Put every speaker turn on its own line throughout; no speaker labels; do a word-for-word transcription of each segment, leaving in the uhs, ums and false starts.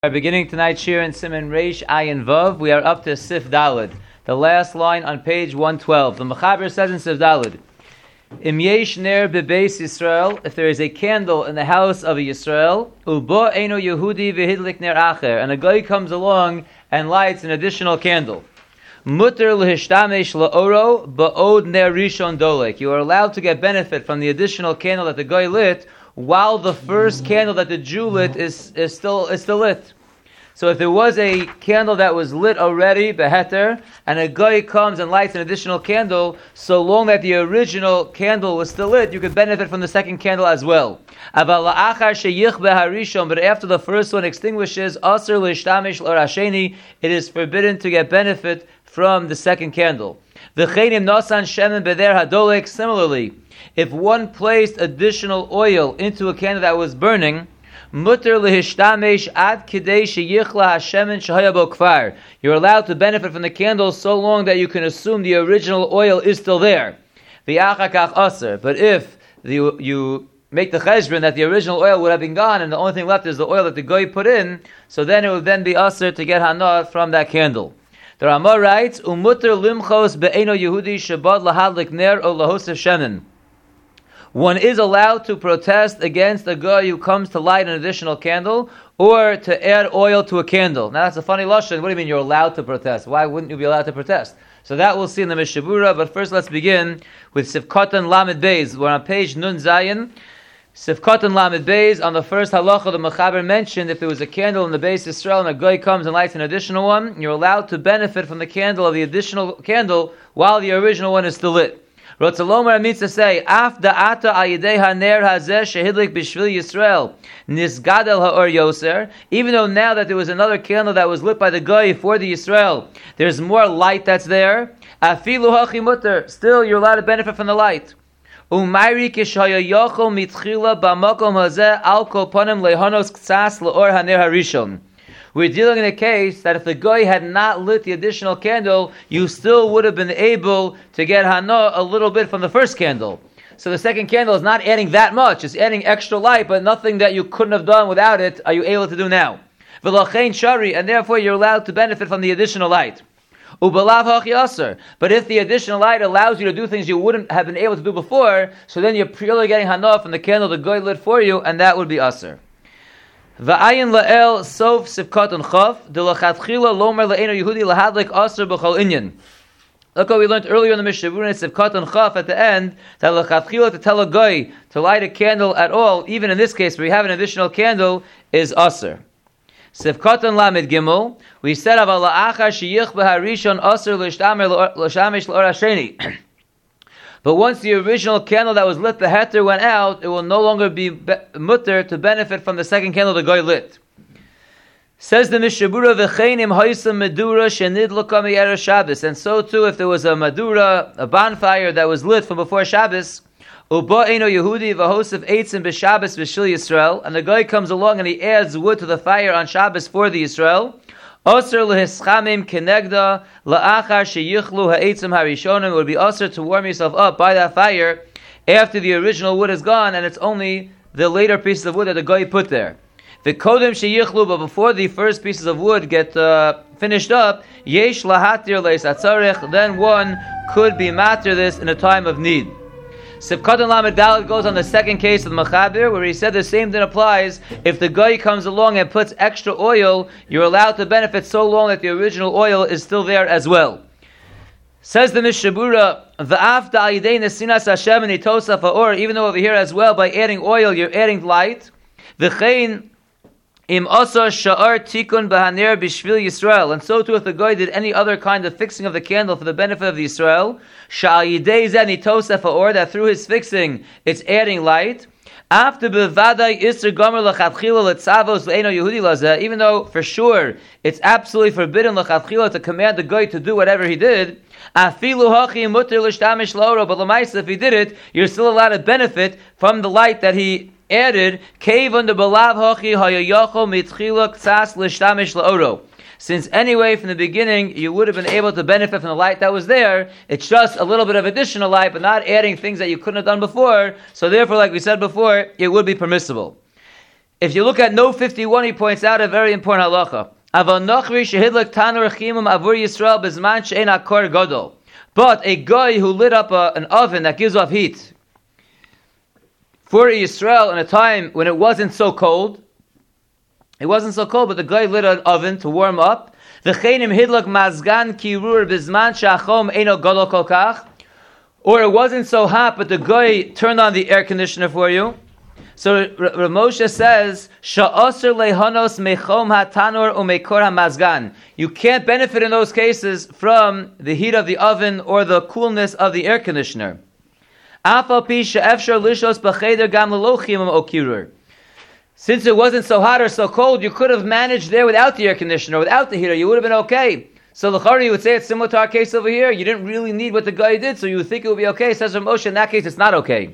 We are beginning tonight's shir in Siman Reish Ayin Vav. We are up to Sif Dalid, the last line on page one twelve. The Mechaber says in Sif Dalid, Im yesh ner bebeis Yisrael, if there is a candle in the house of a Yisrael, ubo eino Yehudi v'hidlik ner acher, and a guy comes along and lights an additional candle. Mutter l'hishtamesh la'oro ba'od ner rishon dolek. You are allowed to get benefit from the additional candle that the guy lit, while the first candle that the Jew lit is, is still is still lit. So if there was a candle that was lit already, beheter, and a guy comes and lights an additional candle, so long that the original candle was still lit, you could benefit from the second candle as well. But after the first one extinguishes, asr l'ishtamish l'orasheni, it is forbidden to get benefit from the second candle. Similarly, if one placed additional oil into a candle that was burning, mutter lehishtamesh ad kidei sheyichla hashemen shehaya bo kfar. You're allowed to benefit from the candle so long that you can assume the original oil is still there. V'achakach aser. But if the, you make the cheshbon that the original oil would have been gone and the only thing left is the oil that the goy put in, so then it would then be aser to get hana from that candle. The Ramah writes, Umutter limchos be'eno Yehudi shabad lahadlik ner o lahosef shemen. One is allowed to protest against a guy who comes to light an additional candle or to add oil to a candle. Now that's a funny lashon. What do you mean you're allowed to protest? Why wouldn't you be allowed to protest? So that we'll see in the Mishabura, but first let's begin with Sifkatan Lamed Beis. We're on page Nun Zayin. Sifkatan Lamed Beis, on the first halacha, the Mechaber mentioned if there was a candle in the Beis Yisrael and a guy comes and lights an additional one, you're allowed to benefit from the candle of the additional candle while the original one is still lit. Rotzalomar means to say, Af da'ata ayidei haner hazeh shehidlik b'shvil Yisrael nisgadel ha'or yoser. Even though now that there was another candle that was lit by the guy for the Yisrael, there's more light that's there. Afilu hachi mutter. Still, you're allowed to benefit from the light. Umayri kishaya yochol mitchila b'makom hazeh al kol panim lehanos ktsas la'or haner harishon. We're dealing in a case that if the guy had not lit the additional candle, you still would have been able to get hana a little bit from the first candle. So the second candle is not adding that much. It's adding extra light, but nothing that you couldn't have done without it are you able to do now. V'lachein shari, and therefore you're allowed to benefit from the additional light. Ubalav hachi aser. But if the additional light allows you to do things you wouldn't have been able to do before, so then you're purely getting hana from the candle the guy lit for you, and that would be aser. Va'ayin la'el sof sifkatan chaf delachatchila lomer la'eno Yehudi lahadlik aser b'chol inyan. Look what we learned earlier in the Mishnah sifkatan chaf at the end that lachatchila to tell a guy to light a candle at all, even in this case where we have an additional candle, is aser. Sifkatan lamed gimel, we said aval la'achar sheyich b'harishon aser l'shtamer l'shamish l'orasheni. But once the original candle that was lit, the heter, went out, it will no longer be, be mutter to benefit from the second candle the guy lit. Says the Mishabura, v'cheinim haisam medura shenid lokami erev Shabbos. And so too, if there was a medura, a bonfire that was lit from before Shabbos, uba eino Yehudi v'hosef eitzim b'Shabbos v'shil Yisrael, and the guy comes along and he adds wood to the fire on Shabbos for the Yisrael, Osir lehischamim kenegda la'achar sheyichlu ha'etzim harishonim. It would be osir to warm yourself up by that fire after the original wood is gone and it's only the later pieces of wood that the guy put there. The kodem sheyichlu, but before the first pieces of wood get uh, finished up, yesh lahatir leisatzarech, then one could be matir this in a time of need. Sifkatan Lamed Daled goes on the second case of the Mechaber, where he said the same thing applies. If the guy comes along and puts extra oil, you're allowed to benefit so long that the original oil is still there as well. Says the Mishabura, V'af da'ayidei nesinas Hashem and itosaf ha'or, even though over here as well, by adding oil, you're adding light. V'chein im asar sha'ar tikun b'haner b'shvil Yisrael. And so too, if the guy did any other kind of fixing of the candle for the benefit of the Yisrael, sha'ayidei zeni tosef ha'or, that through his fixing, it's adding light. After bevadai isr gomer lachatchila letzavos le'eno Yehudi lazeh, even though for sure it's absolutely forbidden lachatchila to command the guy to do whatever he did, afilu hachi mutter l'shtamish la'oro, but l'maisa, if he did it, you're still allowed to benefit from the light that he added, Kevon de balav hachi hayayacho mitchila ktsas l'shtamish la'oro. Since anyway, from the beginning, you would have been able to benefit from the light that was there. It's just a little bit of additional light, but not adding things that you couldn't have done before. So therefore, like we said before, it would be permissible. If you look at note fifty-one, he points out a very important halacha. But a guy who lit up a, an oven that gives off heat for Yisrael in a time when it wasn't so cold, it wasn't so cold, but the guy lit an oven to warm up. Or it wasn't so hot, but the guy turned on the air conditioner for you. So R- R- Moshe says, "Sha'aser lehanos mechom hatanor umekor hamazgan." You can't benefit in those cases from the heat of the oven or the coolness of the air conditioner. Afal pi she'efshar lishos b'cheder gam lelo chimum o kirur. Since it wasn't so hot or so cold, you could have managed there without the air conditioner, without the heater. You would have been okay. So l'chari, you would say it's similar to our case over here. You didn't really need what the guy did, so you would think it would be okay. Says Rav Moshe, in that case, it's not okay.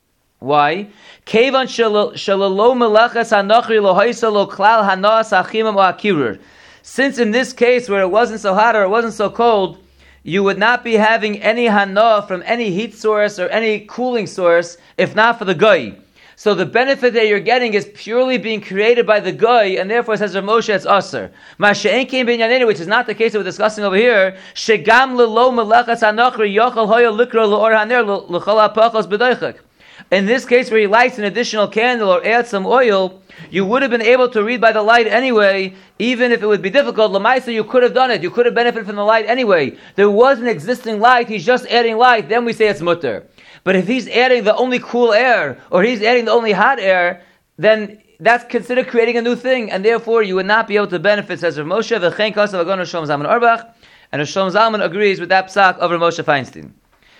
Why? Kevan shalalo melachas hanachri lo haisa lo klal hanas achimam o akirur. Since in this case where it wasn't so hot or it wasn't so cold, you would not be having any hana from any heat source or any cooling source, if not for the guy. So the benefit that you're getting is purely being created by the guy, and therefore, says Rav Moshe, it's aser. Masha'en kein binyanenu, which is not the case that we're discussing over here. Shegam lelo melachas hanachri yochel hoya likro leor haner l'chol ha'pachos b'doichak. In this case, where he lights an additional candle or adds some oil, you would have been able to read by the light anyway, even if it would be difficult. L'maisa, you could have done it. You could have benefited from the light anyway. There was an existing light. He's just adding light. Then we say it's mutter. But if he's adding the only cool air, or he's adding the only hot air, then that's considered creating a new thing, and therefore you would not be able to benefit, says Rav Moshe, v'chein kasav agon Shalom Zalman Auerbach, and Shalom Zalman agrees with that psak of Rav Moshe Feinstein.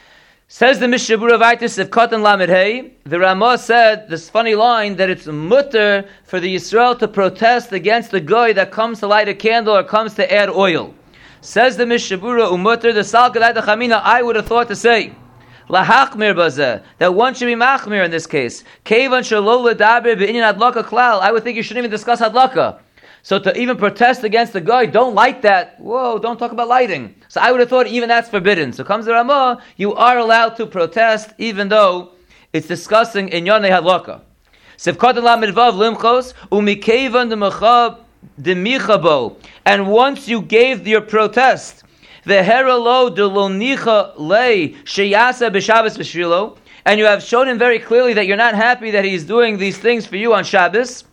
Says the Mishnah Berurah Vaitis of Katan Lamed Hey, the Ramah said this funny line that it's mutter for the Yisrael to protest against the guy that comes to light a candle or comes to add oil. Says the Mishnah Berurah Umutter, the Sal Gadai Chamina, I would have thought to say, Lahachmir bazeh, that one should be machmir in this case. Kevan shelo ledaber b'inyan hadlaka klal. I would think you shouldn't even discuss hadlaka. So to even protest against the guy, don't light that. Whoa, don't talk about lighting. So I would have thought even that's forbidden. So comes the Ramah, you are allowed to protest even though it's discussing in yonei hadlaka. Sivkatan la midvav limchos umikevan demachab demichabo. And once you gave your protest, Veheralo de lonicha lei sheyasa b'Shabbos b'shvilo, and you have shown him very clearly that you're not happy that he's doing these things for you on Shabbos.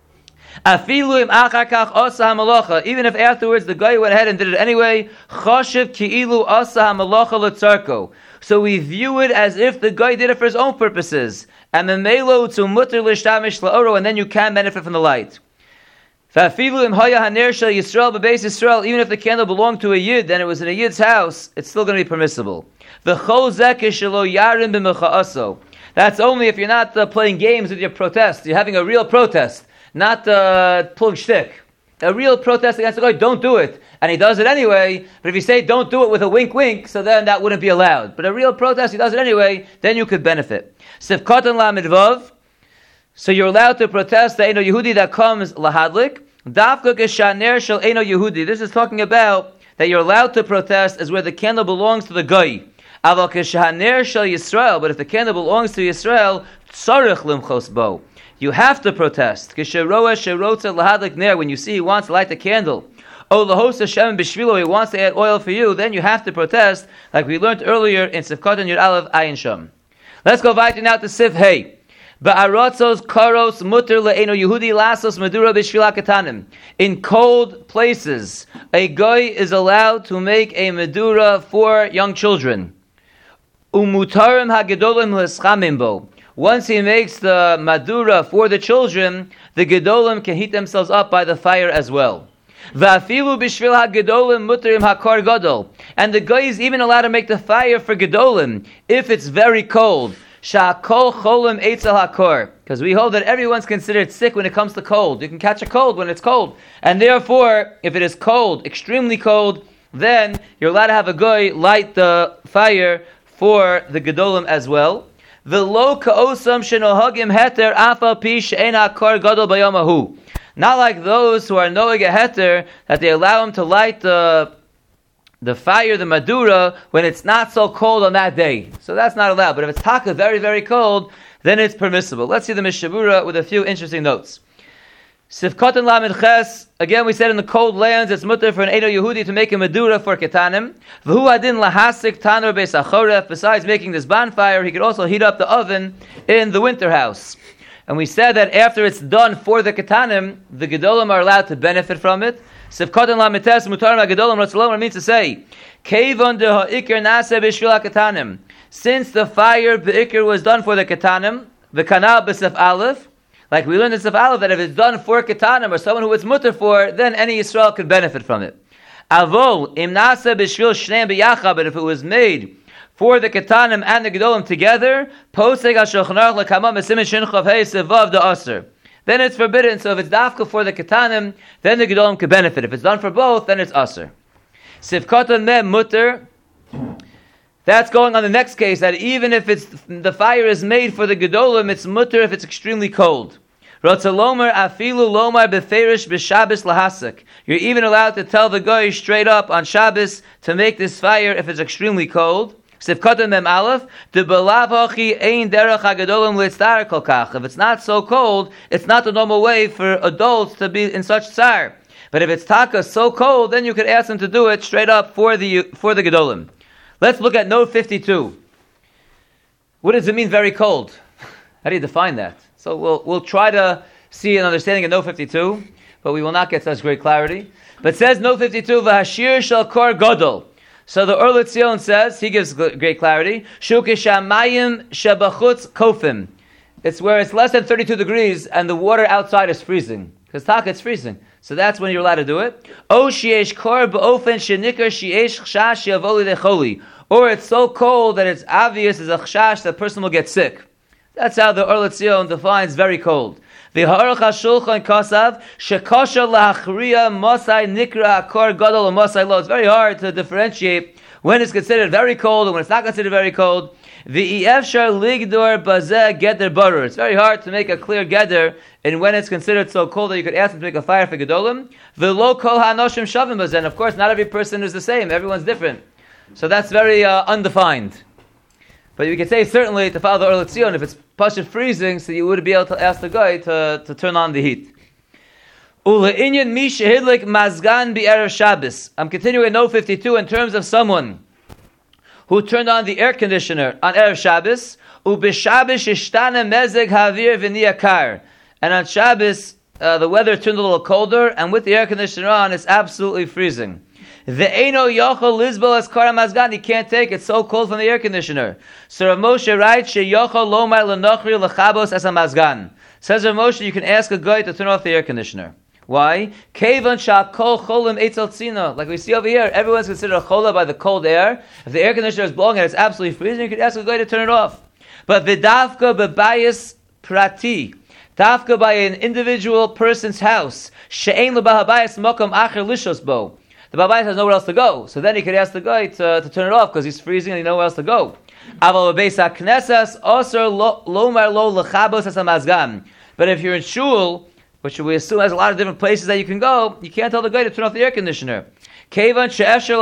Afilu im achar kach asa hamalacha, even if afterwards the guy went ahead and did it anyway. Chashiv ki'ilu asa hamalacha letzarko. So we view it as if the guy did it for his own purposes. And memelo to mutter l'shtamish la'oro, and then you can benefit from the light. Even if the candle belonged to a yid, then it was in a yid's house, it's still going to be permissible. That's only if you're not uh, playing games with your protest. You're having a real protest, not uh, pulling shtick. A real protest against the guy, don't do it. And he does it anyway, but if you say don't do it with a wink wink, so then that wouldn't be allowed. But a real protest, he does it anyway, then you could benefit. Sifkatan la midvav. So you're allowed to protest the Eino Yehudi that comes lahadlik. Dafka geshaner shel Eino Yehudi. This is talking about that you're allowed to protest as where the candle belongs to the guy. Aval geshaner shel Yisrael. But if the candle belongs to Yisrael, tzarich limchos bo. You have to protest. Gesheroa sherotza lahadlik ner. When you see he wants to light the candle. Oh, lahos Hashem b'shvilo. He wants to add oil for you. Then you have to protest, like we learned earlier in Sifkatan Yud Aleph Ayin Sham. Let's go weiter now to Sif Hey. Ba'arotzos karos mutter le'eno Yehudi lasos medura b'shvila katanim. In cold places, a guy is allowed to make a medura for young children. Umutarim hagedolim leschamim bo. Once he makes the madura for the children, the gedolim can heat themselves up by the fire as well. Va'afilu b'shvil hagedolim mutarim hakar gadol. And the guy is even allowed to make the fire for gedolim if it's very cold. Sha'kol cholim eitzel hakor, because we hold that everyone's considered sick when it comes to cold. You can catch a cold when it's cold, and therefore, if it is cold, extremely cold, then you're allowed to have a guy light the fire for the gedolim as well. V'lo ka'osam shenohagim heter afal pi she'en hakor gadol bayamahu. Not like those who are noeg a heter that they allow him to light the the fire, the madura, when it's not so cold on that day. So that's not allowed. But if it's taka very, very cold, then it's permissible. Let's see the Mishnah Berurah with a few interesting notes. Sifkatan Lamed Ches, again we said in the cold lands it's mutter for an Edo Yehudi to make a medura for ketanim. V'hu adin lahasik tanur beis achoref. Besides making this bonfire, he could also heat up the oven in the winter house. And we said that after it's done for the ketanim, the gedolim are allowed to benefit from it. Sifkatan Lamed Ches mutarim hagedolim ratzalom means to say, Kevon de ha'ikr nase b'shvil ha'ketanim. Since the fire b'ikr was done for the ketanim, the kanal b'sef aleph. Like we learned in Sef Aleph that if it's done for ketanim or someone who it's mutter for, then any Yisrael could benefit from it. Avol im nasa b'shvil shneim b'yacha, but if it was made for the ketanim and the gedolim together, poseg al shulchan aruch lekama b'simin shin chav hey sevav the aser. Then it's forbidden. So if it's dafka for the ketanim, then the gedolim could benefit. If it's done for both, then it's aser. Sifkatan meh mutter. That's going on the next case, that even if it's the fire is made for the gedolim, it's mutter if it's extremely cold. Rotzalomer afilu lomar beferish b'Shabbos lahasik. You're even allowed to tell the guy straight up on Shabbos to make this fire if it's extremely cold. Sifkatan mem aleph de belav hachi ein derech hagedolim litzar kol kach. If it's not so cold, it's not the normal way for adults to be in such tsar. But if it's taka so cold, then you could ask them to do it straight up for the for the gedolim. Let's look at note fifty-two. What does it mean very cold? How do you define that? So we'll we'll try to see an understanding of note fifty-two, but we will not get such great clarity. But it says note fifty-two, V'hashir shel kor godol. So the Or L'Tzion says, he gives great clarity, Shukishamayim shebachutz kofim. It's where it's less than thirty-two degrees and the water outside is freezing. Because taka, it's freezing. So that's when you're allowed to do it. O sheyesh kor ba'ofen shenikar sheyesh chshash yavoli lecholi. Or it's so cold that it's obvious as a chshash that the person will get sick. That's how the Or L'Tzion defines very cold. V'ha'aruch ha'shulchan kasav shekosha la'achriya mosai nikra kor gadol and mosai lo. It's very hard to differentiate when it's considered very cold and when it's not considered very cold. V'efshar ligdor bazeh geder barur. It's very hard to make a clear geder and when it's considered so cold that you could ask them to make a fire for gedolim. V'lo kol ha'anoshim shavim bazeh. And of course, not every person is the same. Everyone's different. So that's very uh, undefined. But you could say certainly to follow the Or L'Tzion, if it's pashut freezing, so you would be able to ask the guy to, to turn on the heat. Ule'inyan mi shehidlik mazgan bi'erev Shabbos. I'm continuing at note fifty-two in terms of someone who turned on the air conditioner on Erev Shabbos. U'b'Shabbos ishtana mezeg havir v'niya kar. And on Shabbos, uh, the weather turned a little colder, and with the air conditioner on, it's absolutely freezing. Ve'eno yochel lizbel as kara mazgan. He can't take it. It's so cold from the air conditioner. So Rav Moshe writes, sheyochel lomar l'nochri l'chabos as a mazgan. Says Rav Moshe, you can ask a guy to turn off the air conditioner. Why? Kevan shakol cholim eitzel tzina. Like we see over here, everyone's considered a chola by the cold air. If the air conditioner is blowing and it's absolutely freezing, you can ask a guy to turn it off. But v'davka bebayis prati. Dafka by an individual person's house. She'ein l'bahabayis mokom acher lishos bo. The Babayis has nowhere else to go. So then he could ask the guy to, to turn it off because he's freezing and he knows nowhere else to go. But if you're in shul, which we assume has a lot of different places that you can go, you can't tell the guy to turn off the air conditioner. You can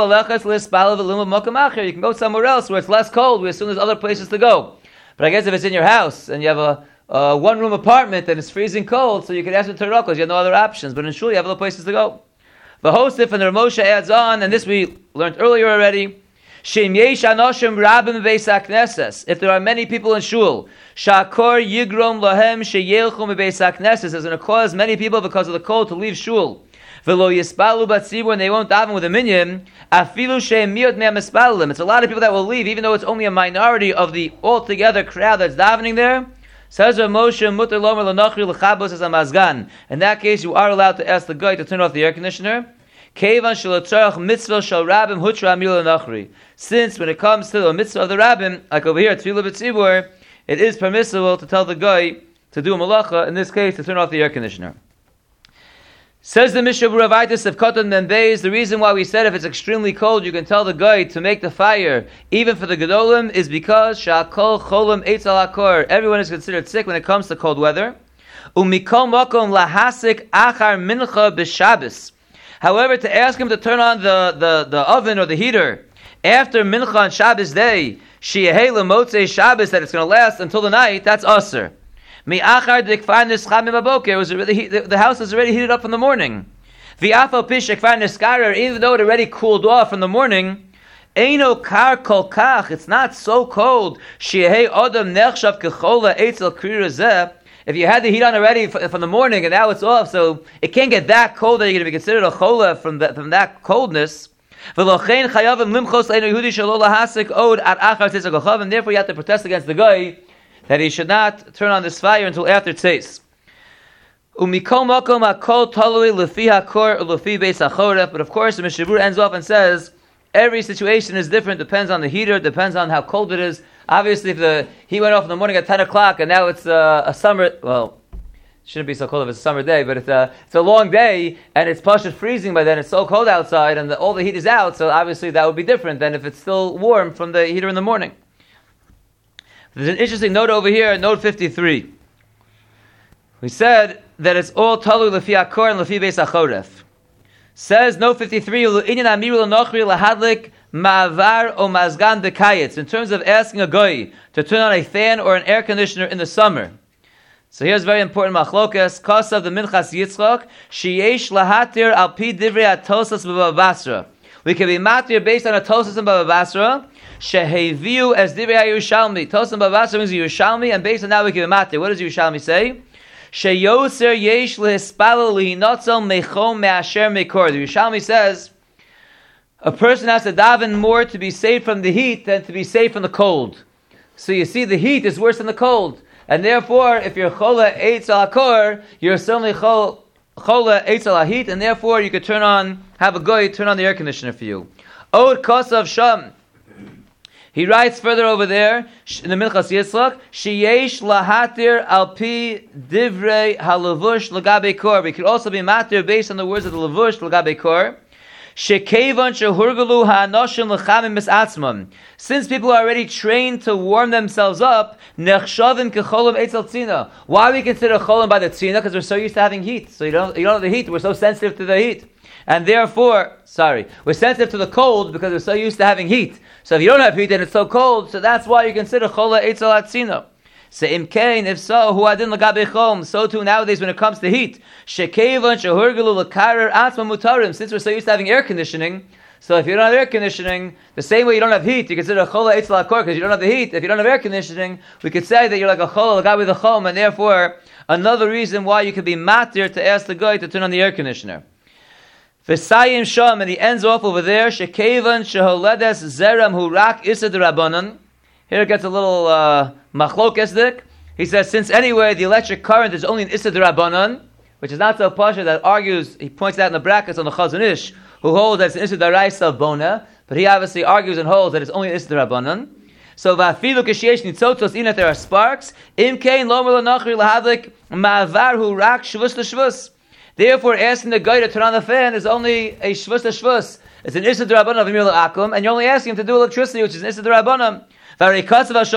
go somewhere else where it's less cold. We assume there's other places to go. But I guess if it's in your house and you have a uh, one-room apartment and it's freezing cold, so you can ask him to turn it off because you have no other options. But in shul, you have other places to go. The Hosef and the Rav Moshe adds on, and this we learned earlier already. Shem yesh anoshim rabim beis hakneses. If there are many people in shul, shakor yigrom lahem sheyelchum beis hakneses is going to cause many people because of the cold to leave shul. V'lo yispalu batzibur, and they won't daven with a minyan. Afilu shem miot me'am ispalim. It's a lot of people that will leave, even though it's only a minority of the altogether crowd that's davening there. Says Rav Moshe, muter lomer l'nochri l'chabos as a mazgan. In that case, you are allowed to ask the guy to turn off the air conditioner. Kevan shelatzarach mitzvah shel rabbim hutra amil l'nochri. Since when it comes to the mitzvah of the rabbim, like over here, tefillah b'tzibur, it is permissible to tell the guy to do a malacha, in this case, to turn off the air conditioner. Says the Mishnah Buravaitis of Koton Membeis, the reason why we said if it's extremely cold, you can tell the guy to make the fire, even for the Gedolim, is because Sha'akol Cholim Eitz Al Hakor. Everyone is considered sick when it comes to cold weather. Umikol Mokom Lahasik Achar Mincha B'Shabbos. However, to ask him to turn on the, the, the oven or the heater after Mincha on Shabbos day, She'ehei L'Motzei Shabbos, that it's going to last until the night, that's Aser. Mi'achar dekfar nischam mibaboker. It was already the, the house was already heated up in the morning. V'afal pish ekfar niskarer. Even though it already cooled off in the morning. Eino kar kol kach. It's not so cold. Shehei adam nechshav kechola eitzel krirazeh. If you had the heat on already from the morning and now it's off, so it can't get that cold that you're going to be considered a chola from that from that coldness. And therefore you have to protest against the guy that he should not turn on this fire until after tzeis. But of course the Mishnah Berurah ends off and says every situation is different, depends on the heater, depends on how cold it is. Obviously if the he went off in the morning at ten o'clock and now it's uh, a summer, well, it shouldn't be so cold if it's a summer day, but it's a, it's a long day and it's partially freezing by then, it's so cold outside and the, all the heat is out, so obviously that would be different than if it's still warm from the heater in the morning. There's an interesting note over here, note fifty-three. We said that it's all talu lefi akor and lefi beis achoref. Says note fifty-three, inyan amiru l'nochri lahadlik ma'avar o mazgan dekayetz. In terms of asking a goy to turn on a fan or an air conditioner in the summer. So here's very important machlokas. Kasav the Minchas Yitzchak sheyesh lahatir al pi divrei atosas b'Bava Basra. We can be matir based on a tosas in Bava Basra. Sheheviu as divrei Yerushalmi. Tosas in Bava Basra means Yerushalmi, and based on that we can be matir. What does Yerushalmi say? Sheyoser yesh lehispalo lihinotzel mechom me'asher mekor. The Yerushalmi says a person has to daven more to be saved from the heat than to be saved from the cold. So you see, the heat is worse than the cold. And therefore, if you're chola eitz al hakor, you're certainly chola eitz al heat, and therefore you could turn on, have a goy turn on the air conditioner for you. Od kosav sham. He writes further over there in the Minchas Yitzchak, sheyesh lahatir al pi divrei halavush lagabe kor. We could also be matir based on the words of the lavush lagabe kor. Since people are already trained to warm themselves up, why we consider cholim by the tzina? Because we're so used to having heat. So you don't, you don't have the heat. We're so sensitive to the heat. And therefore, sorry, we're sensitive to the cold because we're so used to having heat. So if you don't have heat and it's so cold, so that's why you consider chola eitzel atzina. So imkein, if so, hu adin lagabe chom. So too nowadays when it comes to heat, shekevan shehurgelu lekarer atzma mutarim. Since we're so used to having air conditioning, so if you don't have air conditioning, the same way you don't have heat, you consider chola eitzel hakor because you don't have the heat. If you don't have air conditioning, we could say that you're like a chola lagabe the chom, and therefore another reason why you could be matir to ask the guy to turn on the air conditioner. V'sayim sham, and he ends off over there. Shekevan sheholedes zeram hu rak isa d'rabanan. Here it gets a little uh, machlokesdik. He says, since anyway the electric current is only an Issa D'Rabbanan, which is not so pasha that argues, he points out in the brackets on the Chazon Ish, who holds that it's an Issa D'Raisa Bona, but he obviously argues and holds that it's only an Issa D'Rabbanan. So, v'afilu k'sheyesh nitzotzos, even if there are sparks, im kein lomer l'nachri l'havlik ma'avar hu rak shvus l'shvus. Therefore, asking the guy to turn on the fan is only a shvus l'shvus. It's an Issa D'Rabbanan of Emir l'Akum, and you're only asking him to do electricity, which is an Issa D'Rabbanan. Therefore, if a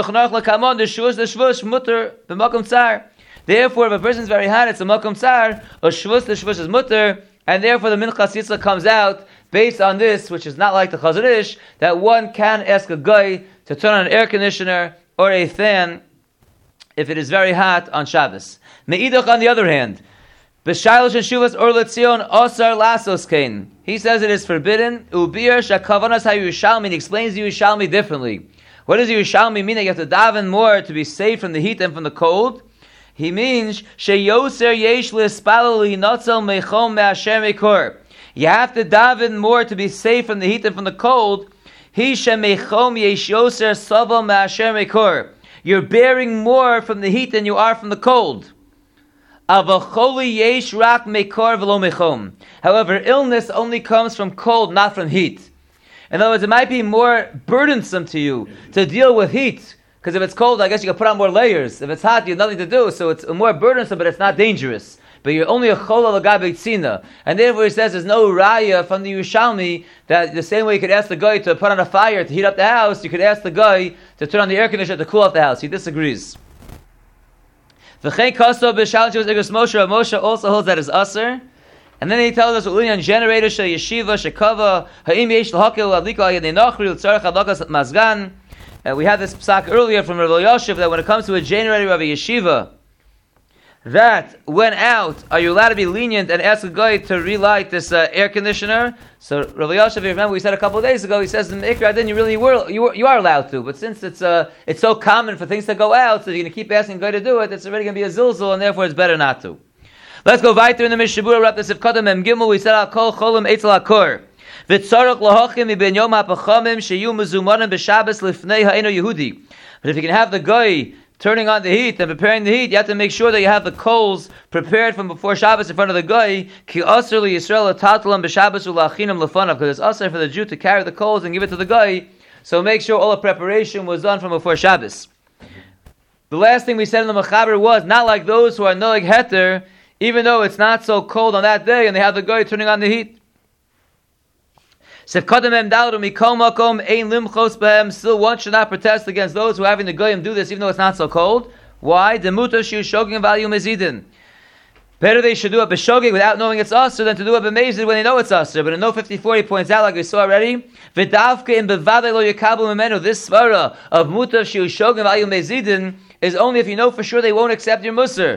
person is very hot, it's a makom tsar, or shvus the shvus is mutter, and therefore the Minchas Yitzchak comes out based on this, which is not like the Chazon Ish, that one can ask a guy to turn on an air conditioner or a fan if it is very hot on Shabbos. Me'idach, on the other hand, b'shaylosh and shuvas or letzion osar lasos kain. He says it is forbidden. Ubir shakavanas hayushalmi. He explains the Yerushalmi differently. What does Yerushalmi mean that you have to daven more to be safe from the heat and from the cold? He means sheyoser yesh l'spalal hinotzel mechom me'asher mekor. You have to daven more to be safe from the heat and from the cold. He shemechom yesh yoser saval me'asher mekor. You're bearing more from the heat than you are from the cold. Avacholi yesh rak mekor v'lo mechom. However, illness only comes from cold, not from heat. In other words, it might be more burdensome to you to deal with heat, because if it's cold, I guess you can put on more layers. If it's hot, you have nothing to do, so it's more burdensome, but it's not dangerous. But you're only a chola l'gabe tzina. And therefore he says there's no raya from the Yerushalmi that the same way you could ask the guy to put on a fire to heat up the house, you could ask the guy to turn on the air conditioner to cool off the house. He disagrees. V'chei kaso b'shalach was Igros Moshe. Moshe also holds that is aser. And then he tells us, "Ulian generator shel yeshiva shekava ha'im yesh l'hakel adliko ayedei nachri l'tzarech adlakas mazgan." We had this psak earlier from Rav Elyashiv that when it comes to a generator of a yeshiva, that went out, are you allowed to be lenient and ask a guy to relight this uh, air conditioner? So Rav Yosef, if you remember, we said a couple of days ago, he says in the Ikra, then you really were, you, were, you are allowed to. But since it's uh, it's so common for things to go out, so you're going to keep asking a guy to do it, it's already going to be a zilzul, and therefore it's better not to. Let's go weiter in the Mishabura, Rab Tesef Kadam Mem Gimel, we said, Al Kol Cholim Eitzel HaKor. V'tzarok Lahochim Iben Yom HaPachamim Sheyu Mezumanim B'Shabbos Lifnei Ha'eno Yehudi. But if you can have the guy turning on the heat and preparing the heat, you have to make sure that you have the coals prepared from before Shabbos in front of the guy. Ki asr li Yisrael tatlam b'Shabbos ulachinam lefanav, because it's asr for the Jew to carry the coals and give it to the guy. So make sure all the preparation was done from before Shabbos. The last thing we said in the Mechaber was not like those who are noeg heter, even though it's not so cold on that day and they have the guy turning on the heat. Still, one should not protest against those who are having the goyim do this, even though it's not so cold. Why? Better they should do it b'shogeg without knowing it's usher than to do it b'mezid when they know it's usher. But in No fifty-four he points out, like we saw already, this svara of mutav shiu shogeg v'ayu mezidin is only if you know for sure they won't accept your musr.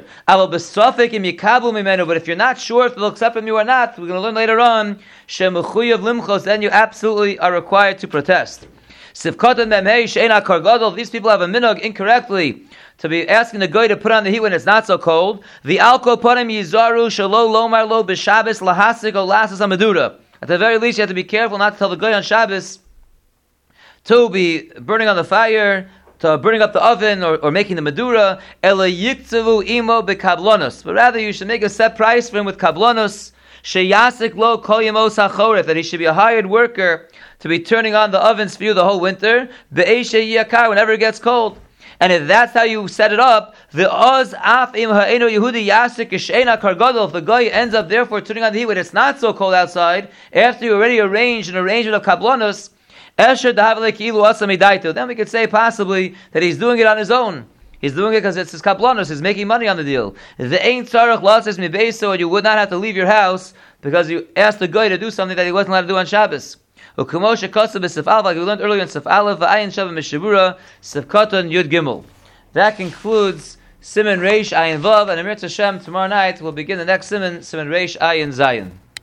But if you're not sure if they'll accept from you or not, we're going to learn later on, then you absolutely are required to protest. These people have a minhag incorrectly to be asking the guy to put on the heat when it's not so cold. The alko panim yizaru shalo lomar lo b'Shabbos lahasik o lasas amadura. At the very least, you have to be careful not to tell the guy on Shabbos to be burning on the fire, to burning up the oven or, or making the medura. Ela yiktzavu imo bekablonos. But rather, you should make a set price for him with kablonos. Sheyasik lo kol yemos hachoref, that he should be a hired worker to be turning on the ovens for you the whole winter. Be'eshe yakar, whenever it gets cold. And if that's how you set it up, the oz af im ha'eno Yehudi yasik ishena kargadol, if the guy ends up therefore turning on the heat when it's not so cold outside, after you already arranged an arrangement of kablonos, esher dahavle ki'ilu asa midaito, then we could say possibly that he's doing it on his own. He's doing it because it's his kablonos, he's making money on the deal. The ain't tzarech latzes mibeso, and you would not have to leave your house because you asked the guy to do something that he wasn't allowed to do on Shabbos. Like we learned earlier in Sif Aleph, V'ayin Shavah Mishabura, Sif Katan Yud Gimel. That concludes Siman Reish Ayin Vav, and Amir Hashem tomorrow night we'll begin the next Siman, Siman Reish Ayin Zayin.